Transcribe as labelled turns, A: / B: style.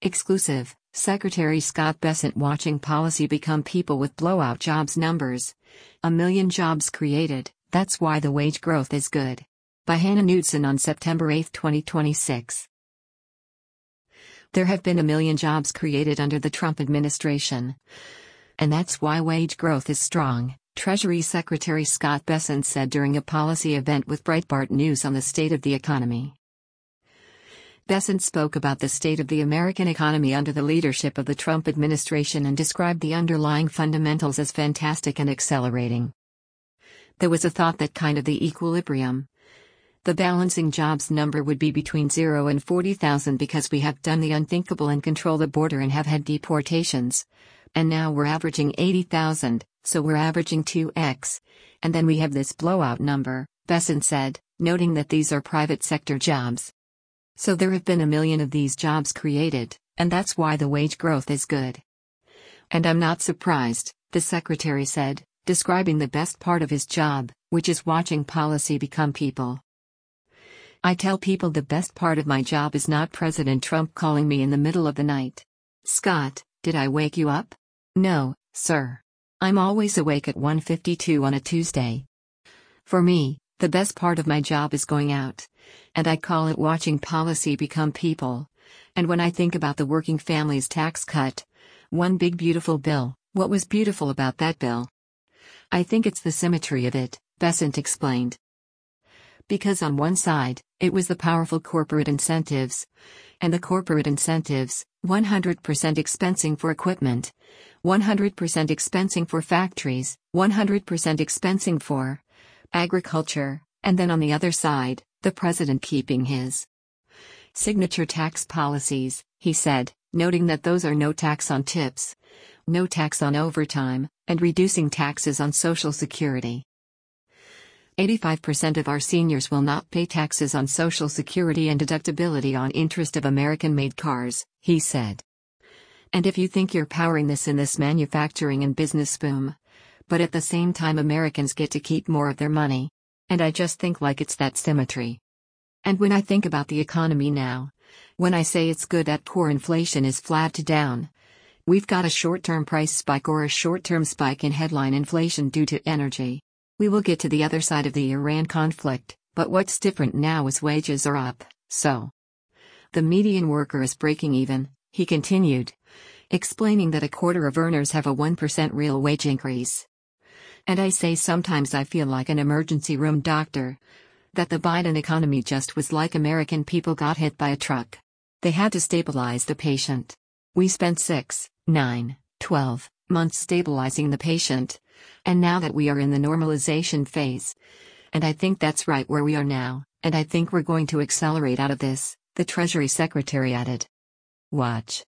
A: Exclusive, Secretary Scott Bessent watching policy become people with blowout jobs numbers. 1 million jobs created, that's why the wage growth is good. By Hannah Knudsen on September 8, 2026. There have been 1 million jobs created under the Trump administration. And that's why wage growth is strong, Treasury Secretary Scott Bessent said during a policy event with Breitbart News on the state of the economy. Bessent spoke about the state of the American economy under the leadership of the Trump administration and described the underlying fundamentals as fantastic and accelerating. There was a thought that kind of the equilibrium. The balancing jobs number would be between 0 and 40,000 because we have done the unthinkable and control the border and have had deportations. And now we're averaging 80,000, so we're averaging 2x. And then we have this blowout number, Bessent said, noting that these are private sector jobs. So there have been 1 million of these jobs created, and that's why the wage growth is good. And I'm not surprised, the secretary said, describing the best part of his job, which is watching policy become people. I tell people the best part of my job is not President Trump calling me in the middle of the night. Scott, did I wake you up? No, sir. I'm always awake at 1:52 on a Tuesday. For me, the best part of my job is going out. And I call it watching policy become people. And when I think about the working family's tax cut, one big beautiful bill, what was beautiful about that bill? I think it's the symmetry of it, Bessent explained. Because on one side, it was the powerful corporate incentives. And the corporate incentives, 100% expensing for equipment, 100% expensing for factories, 100% expensing for agriculture, and then on the other side, the president keeping his signature tax policies, he said, noting that those are no tax on tips, no tax on overtime, and reducing taxes on Social Security. 85% of our seniors will not pay taxes on Social Security and deductibility on interest of American-made cars, he said. And if you think you're powering this in this manufacturing and business boom, but at the same time Americans get to keep more of their money. And I just think like it's that symmetry. And when I think about the economy now, when I say it's good that core inflation is flat to down, we've got a short-term price spike or a short-term spike in headline inflation due to energy. We will get to the other side of the Iran conflict, but what's different now is wages are up, so. The median worker is breaking even, he continued, explaining that a quarter of earners have a 1% real wage increase. And I say sometimes I feel like an emergency room doctor. That the Biden economy just was like American people got hit by a truck. They had to stabilize the patient. We spent 6, 9, 12 months stabilizing the patient. And now that we are in the normalization phase. And I think that's right where we are now, and I think we're going to accelerate out of this, the Treasury Secretary added. Watch.